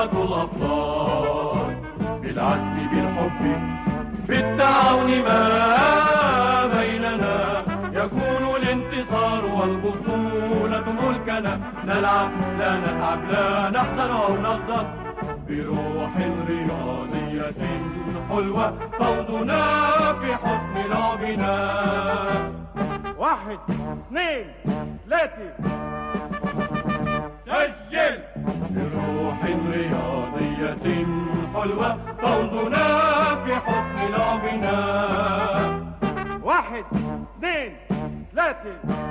أمة الأبطال. بالعزم بالحب بالتعاون ما بيننا يكون الانتصار والبطولة ملكنا. نلعب لا نتعب لا نحزن أو نغضب بروح رياضية حلوة فوزنا في حسن لعبنا. 1 2 3 سجل. بروح رياضية حلوة فوزنا في حسن لعبنا. 1 2 3